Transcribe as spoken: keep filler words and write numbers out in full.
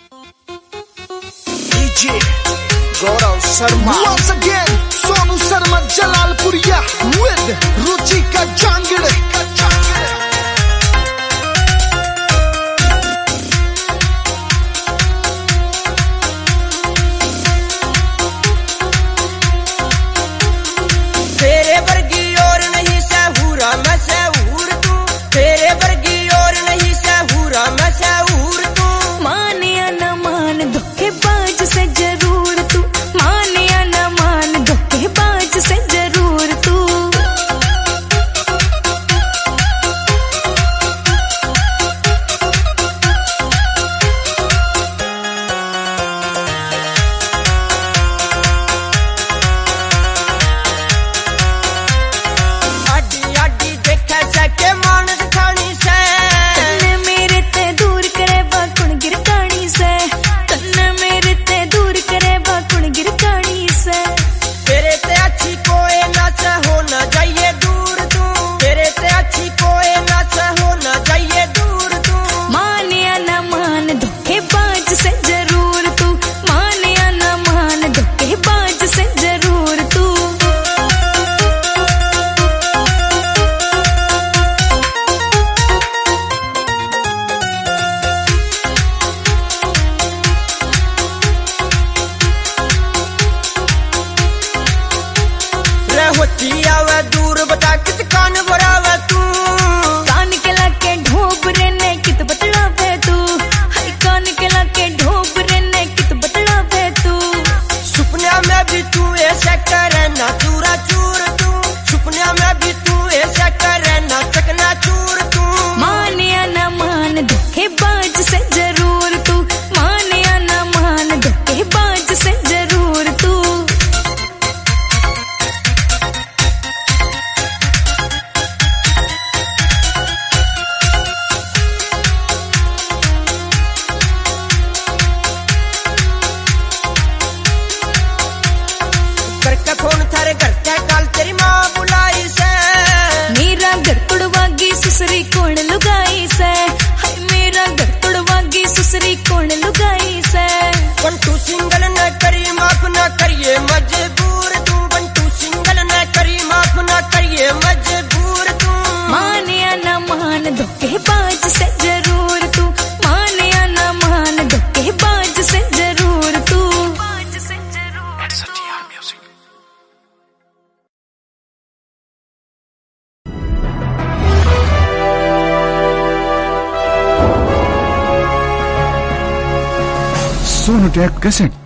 DJ Gaurav Sharma once again Sonu Sharma Jalalpuriya with Ruchika Jangra. तेरे वर्गी और नहीं सहूरा मैं सहूर तू, तेरे वर्गी और नहीं सहूरा मैं सहूर तू। मान या न मान धोखेबाज से जरूर तू, मान या न मान धोखेबाज से जरूर तू। होती आवे दूर बता कित कान बरावे तू, कान के लाके ढोबरे ने कित बतलावे तू, हाय कान के लाके ढोबरे ने कित बतलावे तू। सुपने में भी तू ऐसा करे ना चूरा चूर तू, सुपने में भी तू ऐसा करे ना चकना चूर तू। मान या न मान धोखेबाज से जरूर तू, मान या न मान धोखेबाज से जरूर तू। फोन थारे घर के काल तेरी माँ बुलाई से, मेरा घर तुड़वागी सुसरी कौन लुगाई से, हाय मेरा घर तुड़वागी सुसरी कौन लुगाई से। बंटू सिंगल न करी माफ न करिए मजबूर तू, बंटू सिंगल न करी माफ न करिए मजबूर तू। मान या न मान धोखेबाज से जरूर तू, मान या न मान धोखेबाज से जरूर तू। Sonu tech cassette.